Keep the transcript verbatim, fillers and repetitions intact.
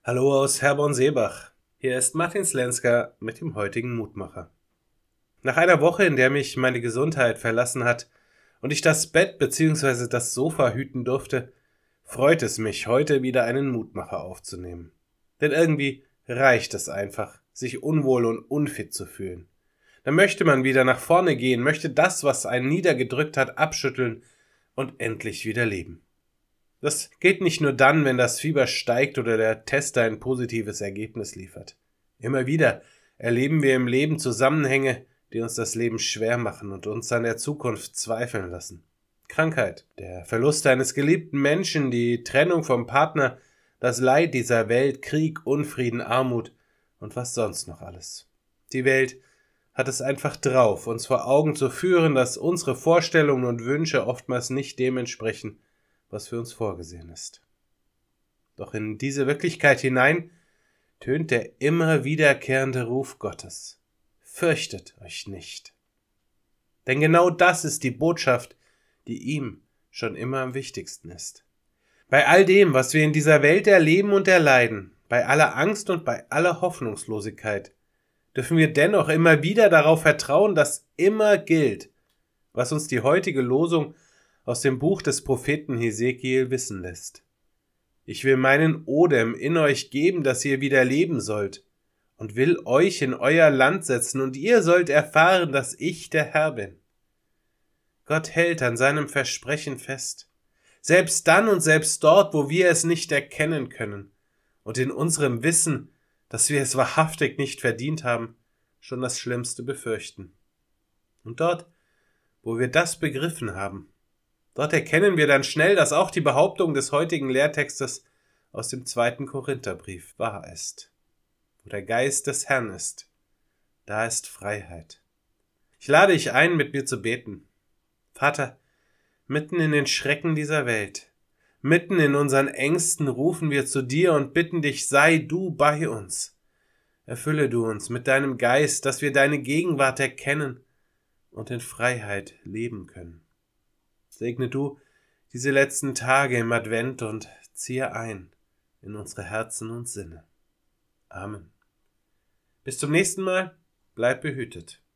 Hallo aus Herborn-Seebach. Hier ist Martin Slenska mit dem heutigen Mutmacher. Nach einer Woche, in der mich meine Gesundheit verlassen hat und ich das Bett bzw. das Sofa hüten durfte, freut es mich, heute wieder einen Mutmacher aufzunehmen. Denn irgendwie reicht es einfach, sich unwohl und unfit zu fühlen. Dann möchte man wieder nach vorne gehen, möchte das, was einen niedergedrückt hat, abschütteln und endlich wieder leben. Das geht nicht nur dann, wenn das Fieber steigt oder der Test ein positives Ergebnis liefert. Immer wieder erleben wir im Leben Zusammenhänge, die uns das Leben schwer machen und uns an der Zukunft zweifeln lassen. Krankheit, der Verlust eines geliebten Menschen, die Trennung vom Partner, das Leid dieser Welt, Krieg, Unfrieden, Armut und was sonst noch alles. Die Welt hat es einfach drauf, uns vor Augen zu führen, dass unsere Vorstellungen und Wünsche oftmals nicht dem entsprechen, was für uns vorgesehen ist. Doch in diese Wirklichkeit hinein tönt der immer wiederkehrende Ruf Gottes: Fürchtet euch nicht. Denn genau das ist die Botschaft, die ihm schon immer am wichtigsten ist. Bei all dem, was wir in dieser Welt erleben und erleiden, bei aller Angst und bei aller Hoffnungslosigkeit, dürfen wir dennoch immer wieder darauf vertrauen, dass immer gilt, was uns die heutige Losung aus dem Buch des Propheten Hesekiel wissen lässt. Ich will meinen Odem in euch geben, dass ihr wieder leben sollt, und will euch in euer Land setzen, und ihr sollt erfahren, dass ich der Herr bin. Gott hält an seinem Versprechen fest, selbst dann und selbst dort, wo wir es nicht erkennen können und in unserem Wissen, dass wir es wahrhaftig nicht verdient haben, schon das Schlimmste befürchten. Und dort, wo wir das begriffen haben, dort erkennen wir dann schnell, dass auch die Behauptung des heutigen Lehrtextes aus dem zweiten Korintherbrief wahr ist. Wo der Geist des Herrn ist, da ist Freiheit. Ich lade dich ein, mit mir zu beten. Vater, mitten in den Schrecken dieser Welt, mitten in unseren Ängsten rufen wir zu dir und bitten dich, sei du bei uns. Erfülle du uns mit deinem Geist, dass wir deine Gegenwart erkennen und in Freiheit leben können. Segne du diese letzten Tage im Advent und ziehe ein in unsere Herzen und Sinne. Amen. Bis zum nächsten Mal, bleib behütet.